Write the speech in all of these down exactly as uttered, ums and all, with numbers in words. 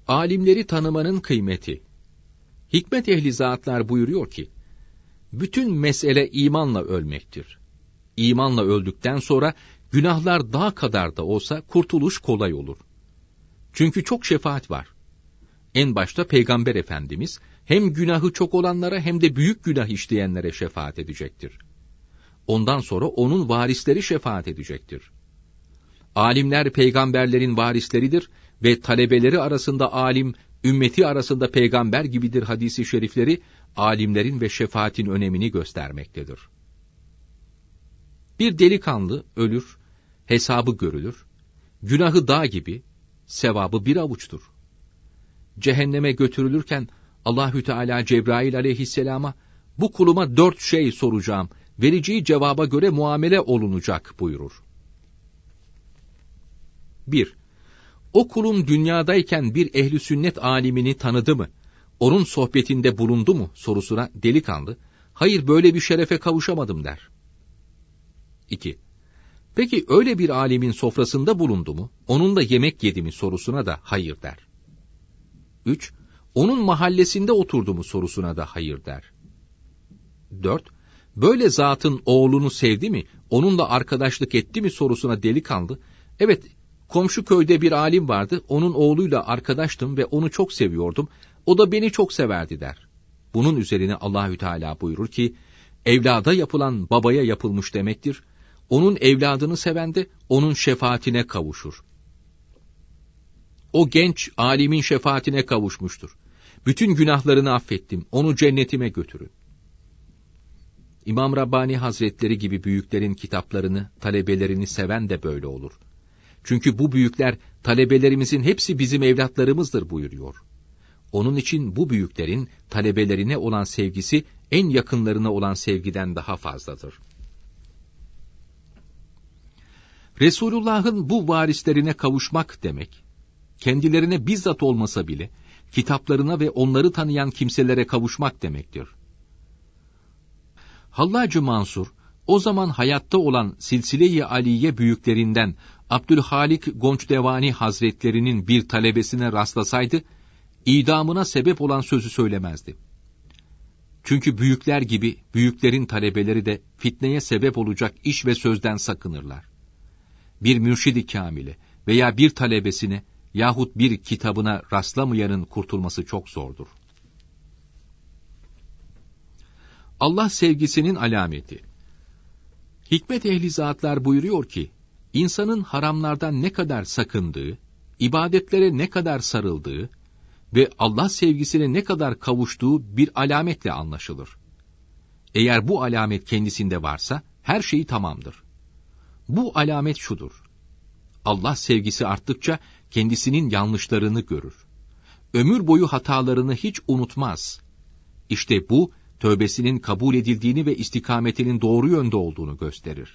Alimleri tanımanın kıymeti. Hikmet ehli zatlar buyuruyor ki, bütün mesele imanla ölmektir. İmanla öldükten sonra günahlar dağ kadar da olsa kurtuluş kolay olur. Çünkü çok şefaat var. En başta Peygamber Efendimiz hem günahı çok olanlara hem de büyük günah işleyenlere şefaat edecektir. Ondan sonra onun varisleri şefaat edecektir. Alimler peygamberlerin varisleridir ve talebeleri arasında alim, ümmeti arasında peygamber gibidir hadisi şerifleri, alimlerin ve şefaatin önemini göstermektedir. Bir delikanlı ölür, hesabı görülür, günahı dağ gibi, sevabı bir avuçtur. Cehenneme götürülürken Allahü Teala Cebrail aleyhisselama, bu kuluma dört şey soracağım, vereceği cevaba göre muamele olunacak buyurur. bir. O kulum dünyadayken bir ehli sünnet alimini tanıdı mı, onun sohbetinde bulundu mu sorusuna delikanlı, hayır böyle bir şerefe kavuşamadım der. iki. Peki öyle bir alimin sofrasında bulundu mu, onunla yemek yedi mi sorusuna da hayır der. üç. Onun mahallesinde oturdu mu sorusuna da hayır der. dört. Böyle zatın oğlunu sevdi mi, onunla arkadaşlık etti mi sorusuna delikanlı, evet, komşu köyde bir alim vardı, onun oğluyla arkadaştım ve onu çok seviyordum, o da beni çok severdi der. Bunun üzerine Allahü Teala buyurur ki, evlada yapılan babaya yapılmış demektir, onun evladını seven de onun şefaatine kavuşur. O genç alimin şefaatine kavuşmuştur. Bütün günahlarını affettim, onu cennetime götürün. İmam Rabbani Hazretleri gibi büyüklerin kitaplarını, talebelerini seven de böyle olur. Çünkü bu büyükler, talebelerimizin hepsi bizim evlatlarımızdır buyuruyor. Onun için bu büyüklerin talebelerine olan sevgisi, en yakınlarına olan sevgiden daha fazladır. Resulullah'ın bu varislerine kavuşmak demek, kendilerine bizzat olmasa bile, kitaplarına ve onları tanıyan kimselere kavuşmak demektir. Hallacı Mansur, o zaman hayatta olan Silsile-i Aliye büyüklerinden Abdülhalik Gonçdevani Hazretlerinin bir talebesine rastlasaydı, idamına sebep olan sözü söylemezdi. Çünkü büyükler gibi büyüklerin talebeleri de fitneye sebep olacak iş ve sözden sakınırlar. Bir mürşid-i kamile veya bir talebesine yahut bir kitabına rastlamayanın kurtulması çok zordur. Allah sevgisinin alameti. Hikmet ehli zatlar buyuruyor ki, insanın haramlardan ne kadar sakındığı, ibadetlere ne kadar sarıldığı ve Allah sevgisine ne kadar kavuştuğu bir alametle anlaşılır. Eğer bu alamet kendisinde varsa, her şeyi tamamdır. Bu alamet şudur: Allah sevgisi arttıkça kendisinin yanlışlarını görür. Ömür boyu hatalarını hiç unutmaz. İşte bu, tövbesinin kabul edildiğini ve istikametinin doğru yönde olduğunu gösterir.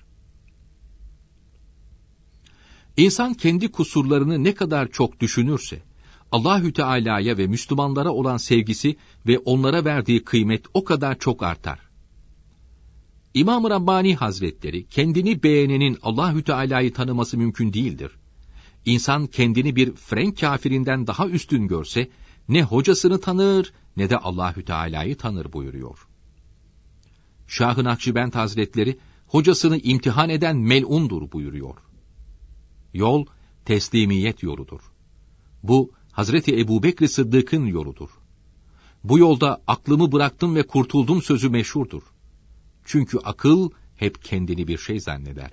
İnsan kendi kusurlarını ne kadar çok düşünürse, Allahü Teala'ya ve Müslümanlara olan sevgisi ve onlara verdiği kıymet o kadar çok artar. İmam-ı Rabbani Hazretleri, kendini beğenenin Allahü Teala'yı tanıması mümkün değildir. İnsan kendini bir Frenk kafirinden daha üstün görse, ne hocasını tanır ne de Allahü Teala'yı tanır buyuruyor. Şah-ı Nakşibend Hazretleri, hocasını imtihan eden mel'undur buyuruyor. Yol, teslimiyet yoludur. Bu, Hazreti Ebubekr Sıddık'ın yoludur. Bu yolda aklımı bıraktım ve kurtuldum sözü meşhurdur. Çünkü akıl hep kendini bir şey zanneder.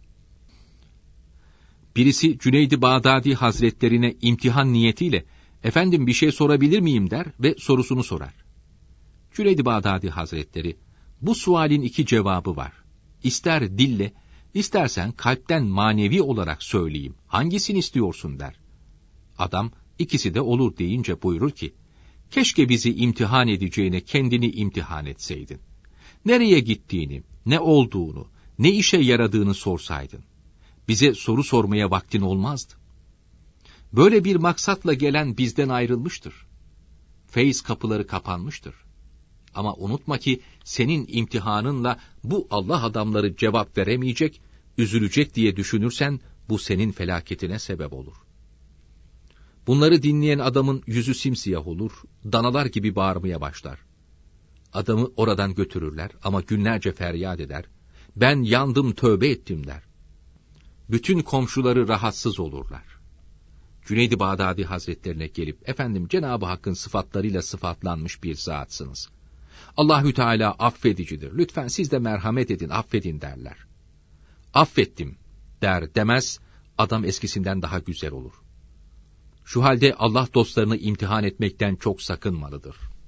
Birisi Cüneyd-i Bağdadi Hazretlerine imtihan niyetiyle, efendim bir şey sorabilir miyim der ve sorusunu sorar. Cüneyd-i Bağdadi Hazretleri, bu sualin iki cevabı var. İster dille, istersen kalpten manevi olarak söyleyeyim, hangisini istiyorsun der. Adam, ikisi de olur deyince buyurur ki, keşke bizi imtihan edeceğine kendini imtihan etseydin. Nereye gittiğini, ne olduğunu, ne işe yaradığını sorsaydın. Bize soru sormaya vaktin olmazdı. Böyle bir maksatla gelen bizden ayrılmıştır. Feyz kapıları kapanmıştır. Ama unutma ki senin imtihanınla bu Allah adamları cevap veremeyecek, üzülecek diye düşünürsen bu senin felaketine sebep olur. Bunları dinleyen adamın yüzü simsiyah olur, danalar gibi bağırmaya başlar. Adamı oradan götürürler ama günlerce feryat eder. Ben yandım, tövbe ettim der. Bütün komşuları rahatsız olurlar. Cüneyd-i Bağdadi Hazretlerine gelip, efendim Cenab-ı Hakk'ın sıfatlarıyla sıfatlanmış bir zatsınız. Allahü Teala affedicidir. Lütfen siz de merhamet edin, affedin derler. Affettim der demez, adam eskisinden daha güzel olur. Şu halde Allah dostlarını imtihan etmekten çok sakınmalıdır.